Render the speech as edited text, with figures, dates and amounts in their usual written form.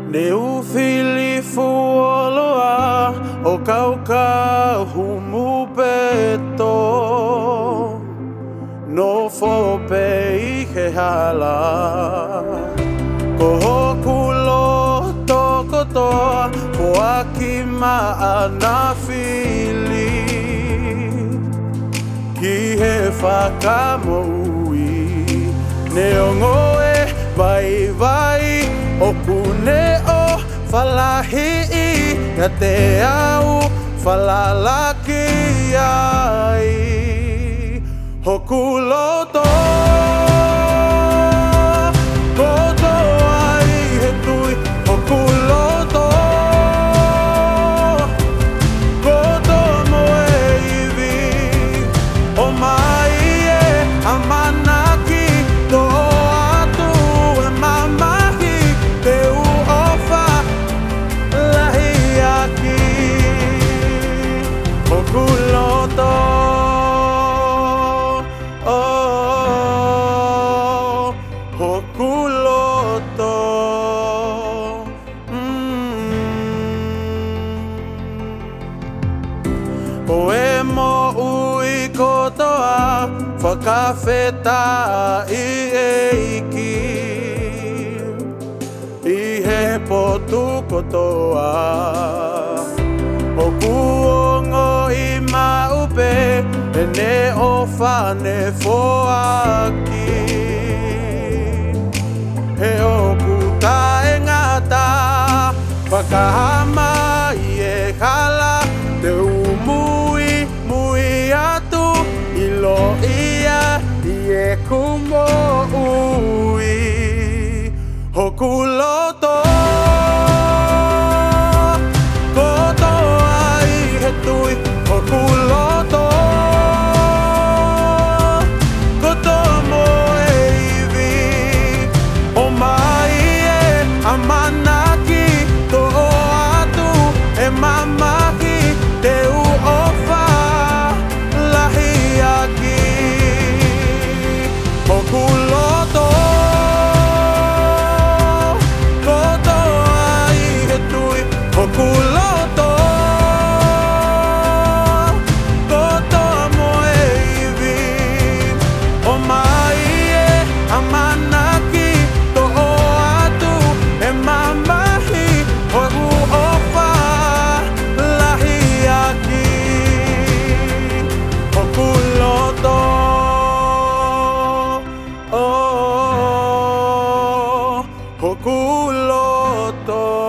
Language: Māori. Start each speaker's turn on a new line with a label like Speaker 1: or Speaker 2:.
Speaker 1: Neu fili fuoloa o kauka humu peto no fope I he hala Ko kulo toko toa Poaki maana fili Ki he whakamoui Neongo e vai vai O kune o whalahi Ia te au whalalaki ai Hoku loto Koto ai he tui Hoku loto Koto moe iwi O mai e amanaki To atu e mamahi Te uofa lahi aki Hoku loto Hokuloto O e mo ui kotoa Whakawheta I e iki I he potu kotoa O kuongo I maupe E ne o whane foaki He oku tae ngata Whakahama I e kala Te umui mui atu Ilo ia I e kumo ui Hoku loto Koto ai he tui Hoku loto Koto moe iwi O mai e amanaki To o atu e mamahi Te uofa lahi aki Hoku loto Koto ai he tui Hoku loto Koto moe iwi O mai e amanaki To o atu e mamahi O uofa lahi aki Hoku loto Hoku loto